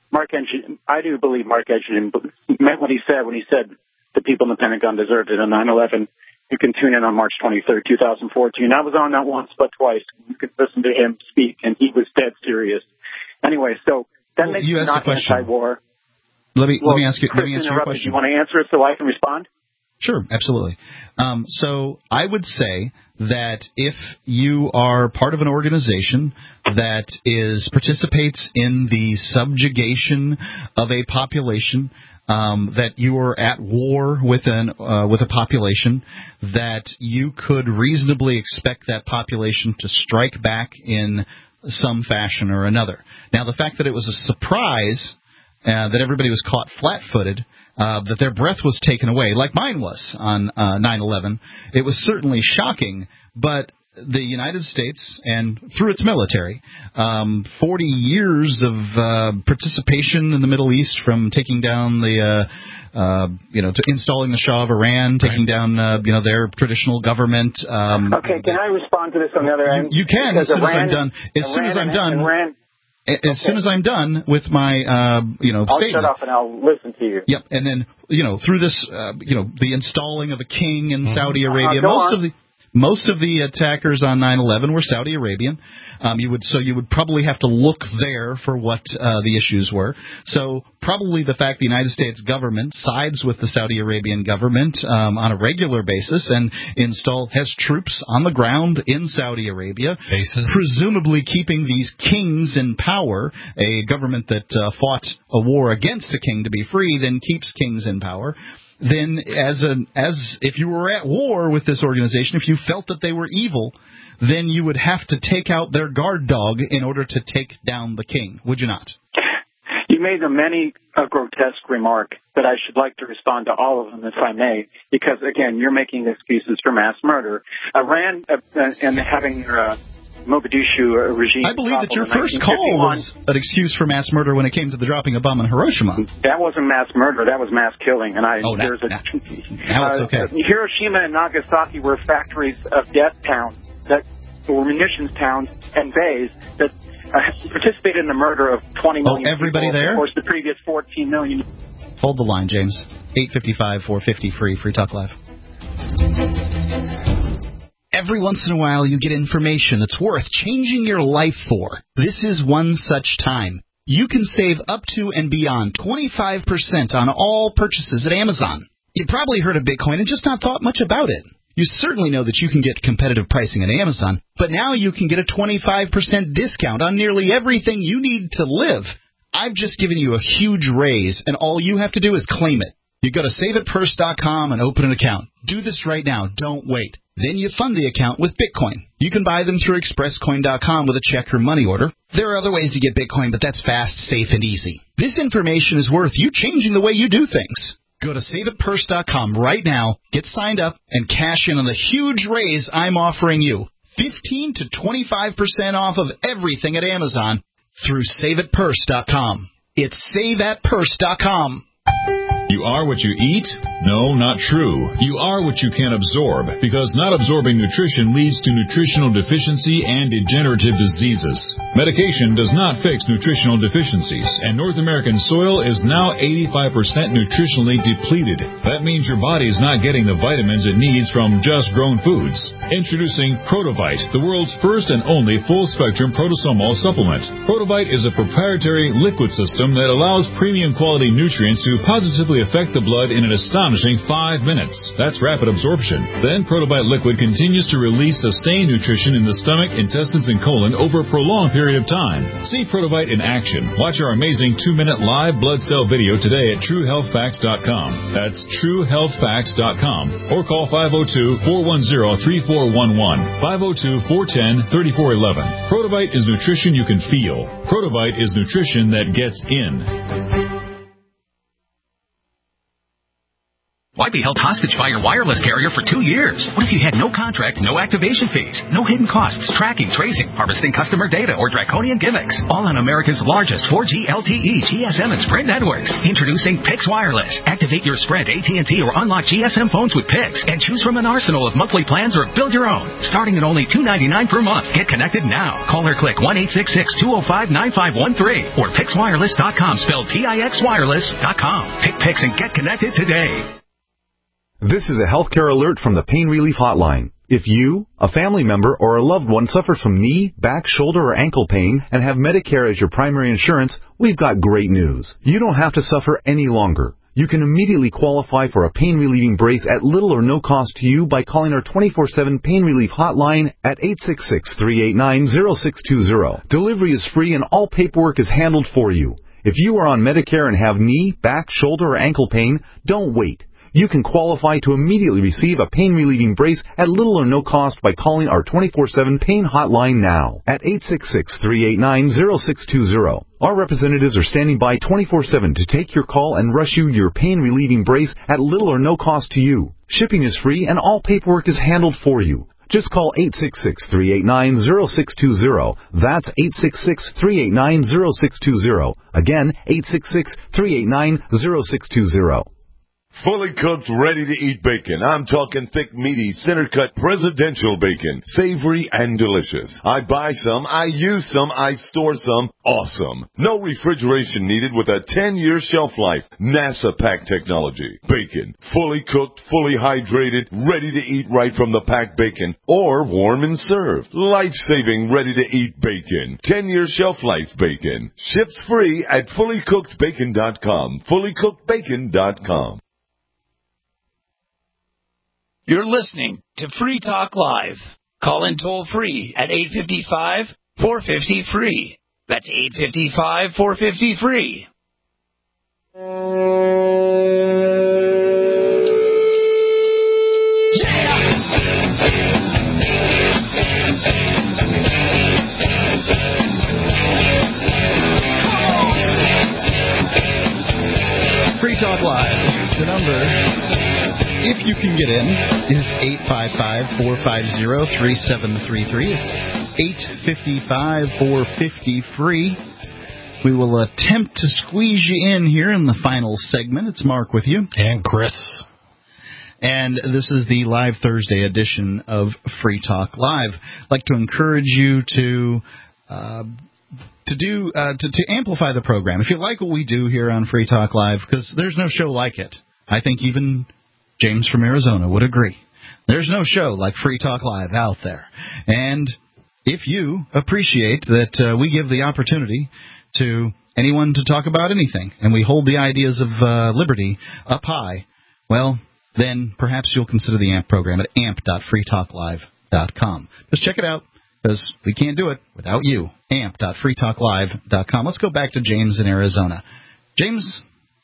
Mark Edgerton, I do believe Mark Edgerton meant what he said when he said the people in the Pentagon deserved it on nine eleven. You can tune in on March twenty-third, twenty fourteen. I was on not once but twice. You could listen to him speak, and he was dead serious. Anyway, so that well, makes you me asked not anti-war. Let me well, let me ask you. Chris let me answer your question. You want to answer it so I can respond? Sure, absolutely. Um, so I would say that if you are part of an organization that is participates in the subjugation of a population, um, that you are at war with an uh, with a population, that you could reasonably expect that population to strike back in some fashion or another. Now, the fact that it was a surprise uh, that everybody was caught flat-footed. Uh, that their breath was taken away, like mine was on uh, nine eleven. It was certainly shocking, but the United States, and through its military, um, forty years of uh, participation in the Middle East, from taking down the, uh, uh, you know, to installing the Shah of Iran, taking right. down, uh, you know, their traditional government. Um, okay, can I respond to this on the other end? You, you can, as soon Iran, as I'm done. As Iran soon as I'm done. Iran, As okay. soon as I'm done with my, uh, you know, I'll statement. shut up and I'll listen to you. Yep, and then, you know, through this, uh, you know, the installing of a king in mm-hmm. Saudi Arabia, uh, most on. of the most of the attackers on nine eleven were Saudi Arabian. Um, you would so you would probably have to look there for what uh, the issues were. So probably the fact the United States government sides with the Saudi Arabian government um, on a regular basis and install has troops on the ground in Saudi Arabia, Bases. presumably keeping these kings in power. A government that uh, fought a war against a king to be free then keeps kings in power. Then as an as if you were at war with this organization, if you felt that they were evil, then you would have to take out their guard dog in order to take down the king, would you not? You made a many a grotesque remark that I should like to respond to all of them, if I may, because, again, you're making excuses for mass murder. Iran uh, and having their uh, Mogadishu regime. I believe that your first call was an excuse for mass murder when it came to the dropping of bomb in Hiroshima. That wasn't mass murder. That was mass killing. And I, oh, there's that, a, that. Now it's okay. Uh, Hiroshima and Nagasaki were factories of death towns that were munitions towns and bays that uh, participated in the murder of twenty million oh, everybody people. there? Of course, the previous fourteen million. Hold the line, James. eight fifty-five, four fifty, free, Free Talk Live. Every once in a while you get information that's worth changing your life for. This is one such time. You can save up to and beyond twenty-five percent on all purchases at Amazon. You probably heard of Bitcoin and just not thought much about it. You certainly know that you can get competitive pricing at Amazon, but now you can get a twenty-five percent discount on nearly everything you need to live. I've just given you a huge raise, and all you have to do is claim it. You go to save it purse dot com and open an account. Do this right now. Don't wait. Then you fund the account with Bitcoin. You can buy them through express coin dot com with a check or money order. There are other ways to get Bitcoin, but that's fast, safe, and easy. This information is worth you changing the way you do things. Go to save it purse dot com right now, get signed up, and cash in on the huge raise I'm offering you. fifteen to twenty-five percent off of everything at Amazon through save it purse dot com. It's save it purse dot com. You are what you eat? No, not true. You are what you can absorb, because not absorbing nutrition leads to nutritional deficiency and degenerative diseases. Medication does not fix nutritional deficiencies, and North American soil is now eighty-five percent nutritionally depleted. That means your body is not getting the vitamins it needs from just grown foods. Introducing Protovite, the world's first and only full-spectrum protosomal supplement. Protovite is a proprietary liquid system that allows premium quality nutrients to positively affect the blood in an astonishing five minutes. That's rapid absorption. Then Protovite liquid continues to release sustained nutrition in the stomach, intestines, and colon over a prolonged period of time. See Protovite in action. Watch our amazing two-minute live blood cell video today at true health facts dot com. That's true health facts dot com. Or call five oh two, four one zero, three four one one, five oh two, four one zero, three four one one. Protovite is nutrition you can feel. Protovite is nutrition that gets in. Why be held hostage by your wireless carrier for two years? What if you had no contract, no activation fees, no hidden costs, tracking, tracing, harvesting customer data, or draconian gimmicks? All on America's largest four G L T E, G S M, and Sprint networks. Introducing Pix Wireless. Activate your Sprint, A T and T, or unlock G S M phones with Pix and choose from an arsenal of monthly plans or build your own. Starting at only two dollars and ninety-nine cents per month. Get connected now. Call or click one eight six six, two oh five, nine five one three or pix wireless dot com, spelled P I X wireless dot com. Pick Pix and get connected today. This is a healthcare alert from the Pain Relief Hotline. If you, a family member, or a loved one suffers from knee, back, shoulder, or ankle pain and have Medicare as your primary insurance, we've got great news. You don't have to suffer any longer. You can immediately qualify for a pain-relieving brace at little or no cost to you by calling our twenty-four seven Pain Relief Hotline at eight six six, three eight nine, zero six two zero. Delivery is free and all paperwork is handled for you. If you are on Medicare and have knee, back, shoulder, or ankle pain, don't wait. You can qualify to immediately receive a pain-relieving brace at little or no cost by calling our twenty-four seven Pain Hotline now at eight six six, three eight nine, zero six two zero. Our representatives are standing by twenty-four seven to take your call and rush you your pain-relieving brace at little or no cost to you. Shipping is free and all paperwork is handled for you. Just call eight six six, three eight nine, zero six two zero. That's eight six six, three eight nine, zero six two zero. Again, eight six six, three eight nine, zero six two zero. Fully cooked, ready-to-eat bacon. I'm talking thick, meaty, center-cut presidential bacon. Savory and delicious. I buy some, I use some, I store some. Awesome. No refrigeration needed with a ten-year shelf life. NASA pack technology. Bacon. Fully cooked, fully hydrated, ready to eat right from the packed bacon. Or warm and served. Life-saving, ready-to-eat bacon. ten-year shelf life bacon. Ships free at fully cooked bacon dot com. fully cooked bacon dot com. You're listening to Free Talk Live. Call in toll free at eight five five, four five zero, free. That's eight five five, four five zero, free. Free Talk Live. The number, if you can get in, is eight five five, four five zero, three seven three three. It's eight five five, four five zero, free. We will attempt to squeeze you in here in the final segment. It's Mark with you. And Chris. And this is the live Thursday edition of Free Talk Live. I'd like to encourage you to... Uh, To do uh, to, to amplify the program. If you like what we do here on Free Talk Live, because there's no show like it. I think even James from Arizona would agree. There's no show like Free Talk Live out there. And if you appreciate that uh, we give the opportunity to anyone to talk about anything, and we hold the ideas of uh, liberty up high, well, then perhaps you'll consider the A M P program at amp dot free talk live dot com. Just check it out, because we can't do it without you. amp dot free talk live dot com. Let's go back to James in Arizona. James?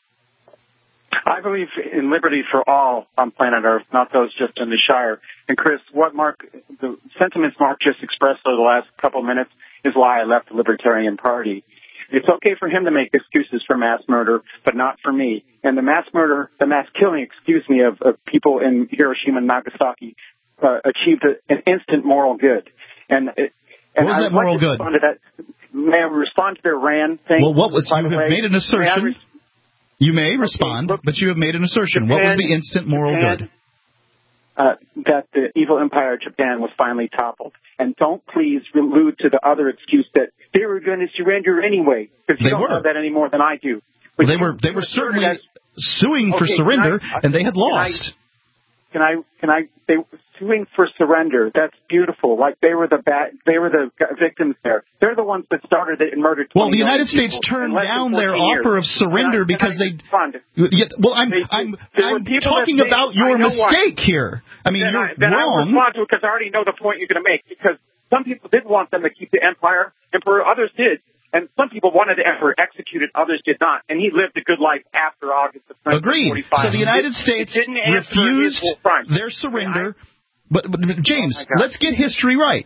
I believe in liberty for all on planet Earth, not those just in the Shire. And, Chris, what Mark, the sentiments Mark just expressed over the last couple of minutes is why I left the Libertarian Party. It's okay for him to make excuses for mass murder, but not for me. And the mass murder, the mass killing, excuse me, of, of people in Hiroshima and Nagasaki uh, achieved a, an instant moral good. And it, And what was that moral good? To that. May I respond to their RAND thing? Well, what was, you have way? made an assertion. May re- you may respond, okay, look, but you have made an assertion. Japan, what was the instant moral Japan, good? Uh, that the evil empire of Japan was finally toppled. And don't please allude to the other excuse that they were going to surrender anyway, because you they don't were. know that any more than I do. Well, they were they were certainly that, suing for okay, surrender, I, and they had lost. Can I, can I, they were suing for surrender. That's beautiful. Like they were the bad, they were the victims there. They're the ones that started it and murdered Well, the United States turned down their offer of surrender I, because they, yeah, well, I'm, they, I'm, I'm talking about your mistake what? here. I mean, then you're I, then wrong. I respond to it because I already know the point you're going to make, because some people did want them to keep the empire, emperor, others did. And some people wanted the emperor executed, others did not. And he lived a good life after August of nineteen forty-five. Agreed. So the United States it, it refused their surrender. But, but James, oh let's get history right.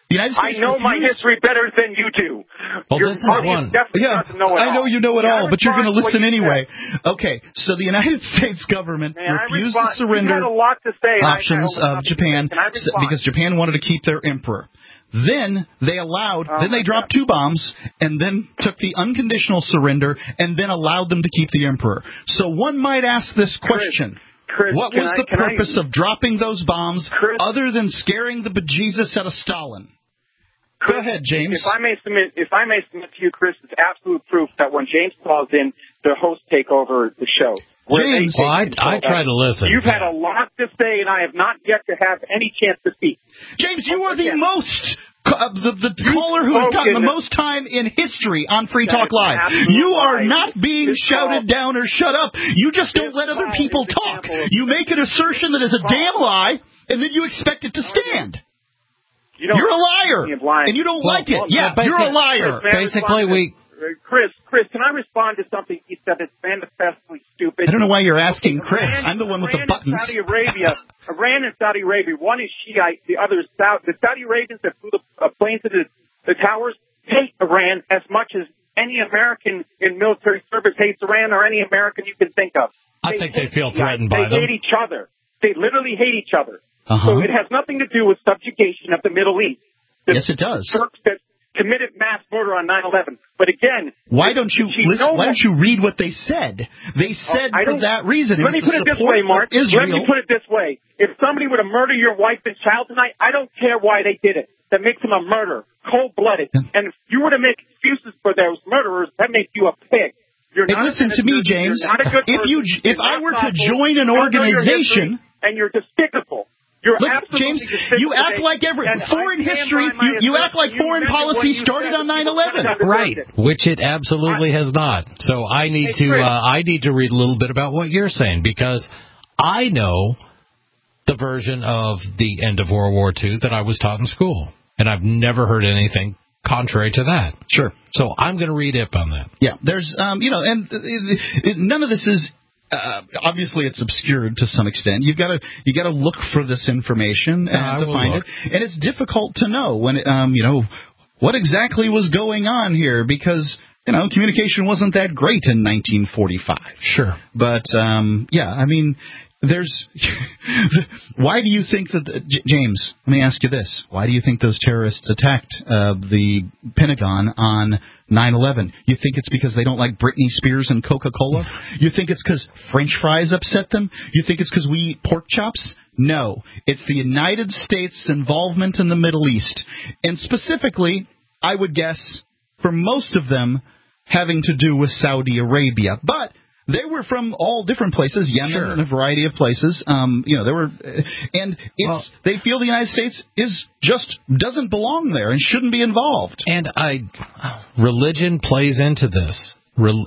The United States I know my refused- history better than you do. Well, Your this is audience one. definitely Yeah, doesn't know it I know all. you know it May I all, but you're going to respond listen what you anyway. said? Okay, so the United States government May I refused respond? to surrender You had a lot to say, and I- options I- I- of Japan Can I s- respond? because Japan wanted to keep their emperor. Then they allowed, Oh, then they my dropped two bombs, and then took the unconditional surrender, and then allowed them to keep the emperor. So one might ask this question. Chris, what can was I- the can I- purpose of dropping those bombs Chris- other than scaring the bejesus out of Stalin? Chris, Go ahead, James. If I may submit, if I may submit to you, Chris, it's absolute proof that when James calls in, the hosts take over the show. where they James, take Well, I, control I of try that. to listen. You've had a lot to say, and I have not yet to have any chance to speak. James, you are the Again. most uh, the the caller who has gotten the most time in history on Free That Talk is Live. absolute You are lie. not being This shouted call- down or shut up. You just don't This let other call people is an talk. example of- You make an assertion that is a Call. damn lie, and then you expect it to stand. You don't You're a accuse me of lying. liar, and you don't Well, like it. well, Yeah, basic- you're a liar. Chris, may I Basically, respond to we. this? Uh, Chris, Chris, can I respond to something he said that's manifestly stupid? I don't know why you're asking Chris. Iran- I'm the one with the Iran buttons. And Saudi Arabia, Iran and Saudi Arabia, one is Shiite, the other is Saudi. The Saudi Arabians that flew the uh, planes into the, the towers hate Iran as much as any American in military service hates Iran or any American you can think of. I think they hate feel Shiites. threatened by they them. hate each other. They literally hate each other. Uh-huh. So it has nothing to do with subjugation of the Middle East. The Yes, it does. Turks that committed mass murder on nine eleven. But again, Why don't you she listen? knows Why that- don't you read what they said? They said I for don't- that reason. Let me was put the it this support way, Mark. of Israel. Let me put it this way. If somebody were to murder your wife and child tonight, I don't care why they did it. That makes them a murderer, cold-blooded. And if you were to make excuses for those murderers, that makes you a pig. You're Hey, not listen a to me, citizen. James. You're not a good If you- person. if You're I not were to thoughtful. join an You don't know your organization- history, and you're despicable. You're Look, absolutely James, despicable. you act today. like every And foreign I stand history. by my You, you act like assertion. foreign You meant policy what you started said. on nine eleven. Right, which it absolutely has not. So I need Hey, to Chris. uh, I need to read a little bit about what you're saying because I know the version of the end of World War Two that I was taught in school, and I've never heard anything contrary to that. Sure. So I'm going to read up on that. Yeah, there's, um, you know, and uh, it, none of this is. Uh, obviously, it's obscured to some extent. You've got to you got to look for this information and I to will find look. it, and it's difficult to know when it, um, you know what exactly was going on here because you know communication wasn't that great in nineteen forty-five. Sure, but um, yeah, I mean, there's. Why do you think that the, J- James? Let me ask you this: why do you think those terrorists attacked uh, the Pentagon on nine eleven? You think it's because they don't like Britney Spears and Coca-Cola? You think it's because French fries upset them? You think it's because we eat pork chops? No, it's the United States' involvement in the Middle East, and specifically, I would guess for most of them having to do with Saudi Arabia, but. They were from all different places, Yemen Sure. and a variety of places. Um, you know, there were, and it's Well, they feel the United States is just doesn't belong there and shouldn't be involved. and I religion plays into this. Rel-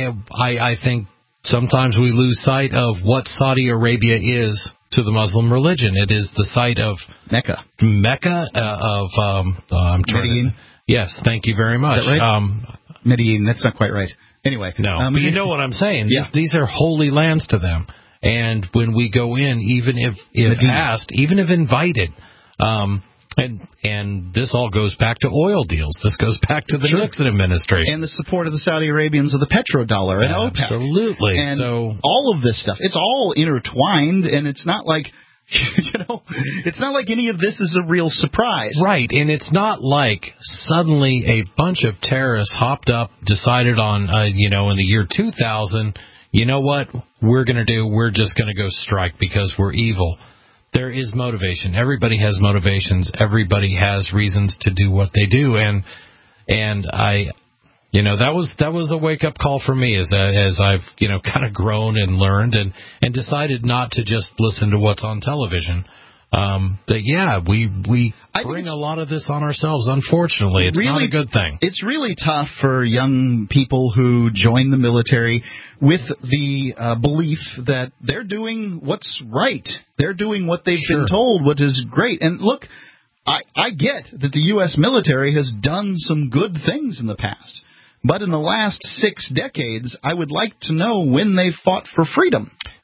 I I think sometimes we lose sight of what Saudi Arabia is to the Muslim religion. It is the site of Mecca, Mecca uh, of um, uh, I'm trying Medellin. to, yes, thank you very much. Is that right? Um, Medellin, that's not quite right. Anyway, no, um, but you know what I'm saying. Yeah. These, these are holy lands to them, and when we go in, even if if Medina. asked, even if invited, um, and and this all goes back to oil deals. This goes back to the Sure. Nixon administration and the support of the Saudi Arabians of the petrodollar and OPEC. Absolutely. And So all of this stuff, it's all intertwined, and it's not like. You know, it's not like any of this is a real surprise. Right, and it's not like suddenly a bunch of terrorists hopped up, decided on, uh, you know, in the year two thousand, you know what we're going to do? We're just going to go strike because we're evil. There is motivation. Everybody has motivations. Everybody has reasons to do what they do, and and I. You know, that was that was a wake-up call for me as uh, as I've, you know, kind of grown and learned and, and decided not to just listen to what's on television. Um, that, yeah, we we bring a lot of this on ourselves, unfortunately. It's really, not a good thing. It's really tough for young people who join the military with the uh, belief that they're doing what's right. They're doing what they've Sure. been told, what is great. And look, I, I get that the U S military has done some good things in the past. But in the last six decades, I would like to know when they fought for freedom.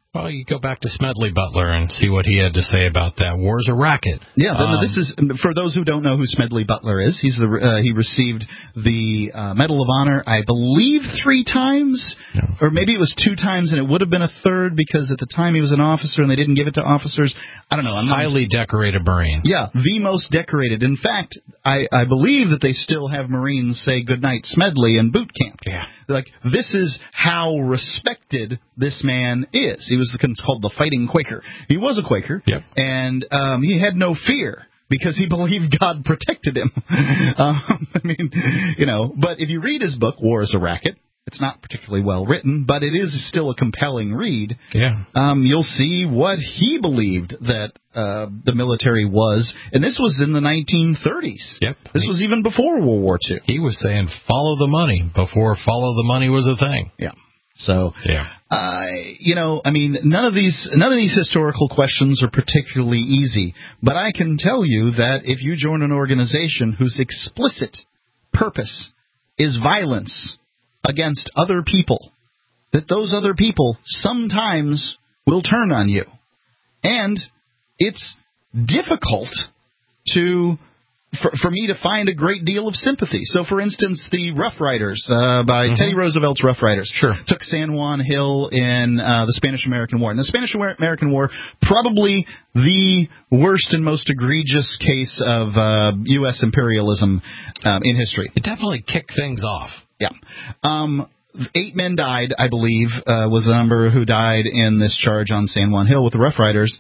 Well, you go back to Smedley Butler and see what he had to say about that. War's a racket. Yeah, um, this is for those who don't know who Smedley Butler is. He's the uh, he received the uh, Medal of Honor, I believe, three times, yeah. or maybe it was two times, and it would have been a third because at the time he was an officer and they didn't give it to officers. I don't know. I'm highly not... decorated Marine. Yeah, the most decorated. In fact, I, I believe that they still have Marines say goodnight Smedley in boot camp. Yeah, like this is how respected this man is. He was the, called the Fighting Quaker. He was a Quaker, yep. and um, he had no fear because he believed God protected him. um, I mean, you know, but if you read his book, War is a Racket, it's not particularly well written, but it is still a compelling read. Yeah, um, you'll see what he believed that uh, the military was, and this was in the nineteen thirties. Yep, this was even before World War Two. He was saying follow the money before follow the money was a thing. Yeah. So, yeah. uh, you know, I mean, none of these none of these historical questions are particularly easy. But I can tell you that if you join an organization whose explicit purpose is violence against other people, that those other people sometimes will turn on you. And it's difficult to... For, for me to find a great deal of sympathy. So, for instance, the Rough Riders uh, by mm-hmm. Teddy Roosevelt's Rough Riders sure. took San Juan Hill in uh, the Spanish-American War. And the Spanish-American War, probably the worst and most egregious case of uh, U S imperialism um, in history. It definitely kicked things off. Yeah. Um, eight men died, I believe, uh, was the number who died in this charge on San Juan Hill with the Rough Riders.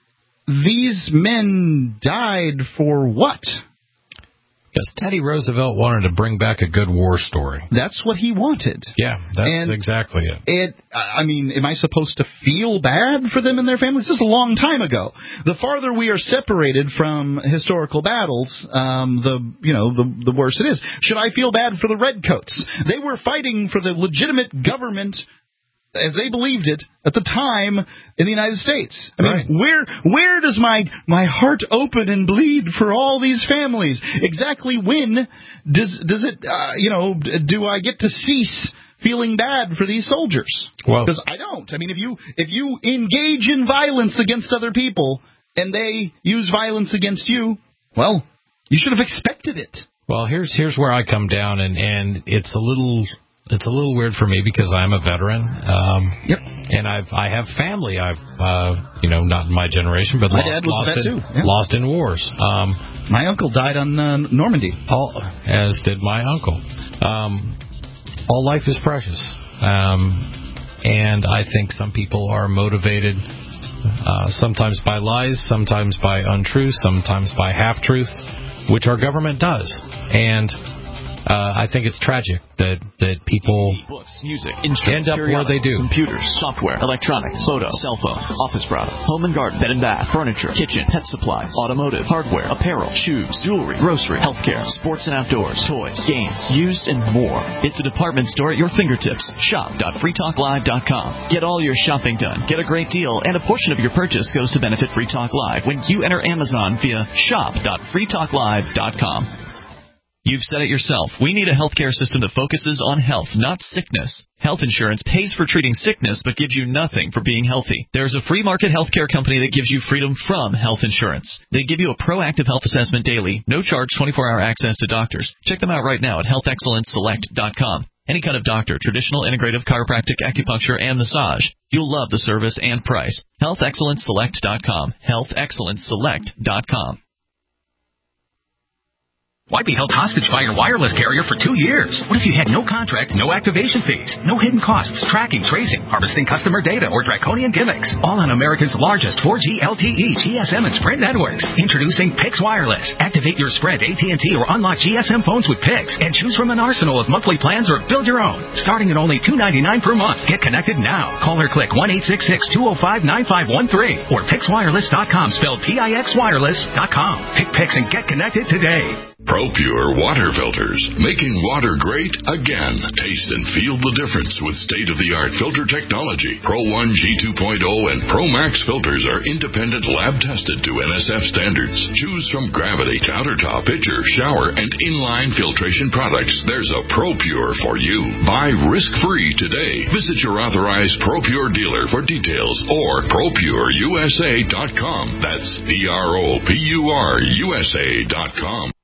These men died for what? Because Teddy Roosevelt wanted to bring back a good war story. That's what he wanted. Yeah, that's and exactly it. It. I mean, am I supposed to feel bad for them and their families? This is a long time ago. The farther we are separated from historical battles, um, the you know the the worse it is. Should I feel bad for the Redcoats? They were fighting for the legitimate government, as they believed it at the time in the United States. I mean, right. where where does my my heart open and bleed for all these families? Exactly when does does it uh, you know do I get to cease feeling bad for these soldiers? Well, because I don't. I mean, if you if you engage in violence against other people and they use violence against you, well, you should have expected it. Well, here's here's where I come down, and and it's a little. It's a little weird for me because I'm a veteran. Um, yep. And I've I have family. I've uh, you know not in my generation, but my lost, dad was lost that in too. Yeah. Lost in wars. Um, my uncle died on uh, Normandy. All, as did my uncle. Um, all life is precious, um, and I think some people are motivated uh, sometimes by lies, sometimes by untruths, sometimes by half truths, which our government does, and. Uh, I think it's tragic that, that people books, music, end up where they do. Computers, software, electronics, photo, cell phone, office products, home and garden, bed and bath, furniture, kitchen, pet supplies, automotive, hardware, apparel, shoes, jewelry, grocery, healthcare, sports and outdoors, toys, games, used, and more. It's a department store at your fingertips. shop dot free talk live dot com. Get all your shopping done, get a great deal, and a portion of your purchase goes to benefit Free Talk Live when you enter Amazon via shop dot free talk live dot com. You've said it yourself. We need a healthcare system that focuses on health, not sickness. Health insurance pays for treating sickness but gives you nothing for being healthy. There's a free market healthcare company that gives you freedom from health insurance. They give you a proactive health assessment daily, no charge twenty-four hour access to doctors. Check them out right now at health excellence select dot com. Any kind of doctor, traditional, integrative, chiropractic, acupuncture, and massage. You'll love the service and price. health excellence select dot com. health excellence select dot com. Why be held hostage by your wireless carrier for two years? What if you had no contract, no activation fees, no hidden costs, tracking, tracing, harvesting customer data, or draconian gimmicks? All on America's largest four G L T E, G S M, and Sprint networks. Introducing Pix Wireless. Activate your Sprint, A T and T, or unlock G S M phones with Pix and choose from an arsenal of monthly plans or build your own. Starting at only two dollars and ninety-nine cents per month. Get connected now. Call or click one eight six six, two oh five, nine five one three or pix wireless dot com, spelled P I X wireless dot com. Pick Pix and get connected today. Pro ProPure water filters, making water great again. Taste and feel the difference with state-of-the-art filter technology. Pro one G two point oh and Pro Max filters are independent lab-tested to N S F standards. Choose from Gravity, countertop, pitcher, shower, and inline filtration products. There's a ProPure for you. Buy risk-free today. Visit your authorized ProPure dealer for details or Pro Pure U S A dot com. That's P R O P U R U S A dot com.